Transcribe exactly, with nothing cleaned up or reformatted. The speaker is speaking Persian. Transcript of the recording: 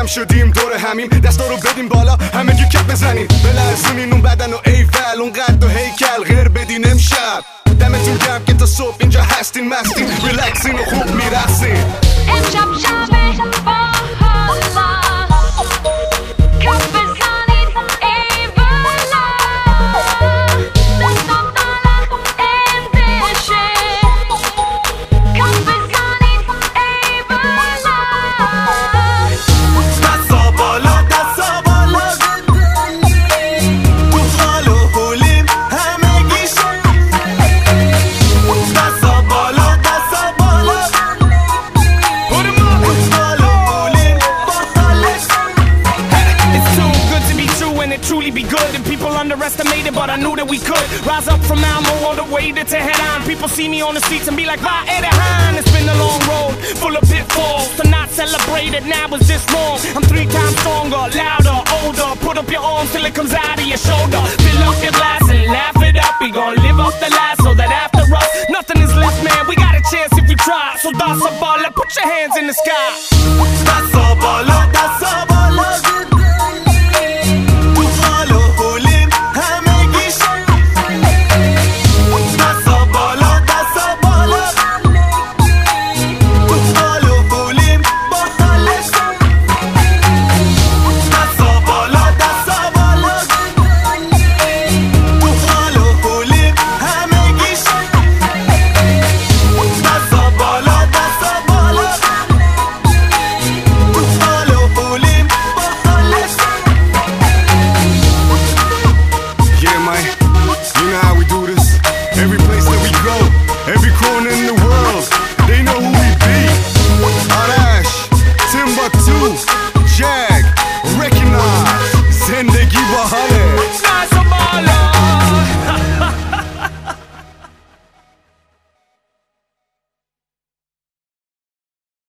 جمع شدیم دور همیم، دستا رو بدیم بالا همگی کپ بزنیم، بلرزونین اون بدن و ایول اون قد و هیکل، غیر بدین امشب دمتون گرم که تا صبح اینجا هستین مستین، ریلکسین و خوب میرسین. امشب شبه باحالا کپ بزنید ای بالا، دستا بالا اندشه کپ بزنید ای بالا، دستا بالا دستا بالا تو حال و حولیم همگی شد، دستا بالا دستا بالا تو حال و حولیم باحالش. It's too good to be true and it truly be good. And people underestimated, but I knew that we could rise up from Malmo all the way to Tehran. People see me on the streets and be like, "Va, Edehan." It's been a long road, full of pitfalls. To not celebrate it now is this wrong. I'm three times stronger, louder, older. Put up your arms till it comes out of your shoulder. Fill up your glass and laugh it up. We gon' live off the last so that after us, nothing is left, man. We got a chance if we try. So dance a ball, put your hands in the sky. دستا بالا دستا بالا تو حال و حولیم همگی شد، دستا بالا دستا بالا تو حال و حولیم باحالش، دستا بالا دستا بالا تو حال و حولیم همگی شد، دستا بالا دستا بالا تو حال و حولیم باحالش. Yeah, man, you know how we do this. Every place that we go, every corner in the world, they know who we be. Arash, Timbuktu, Jag, recognize, Zendegi Bahala.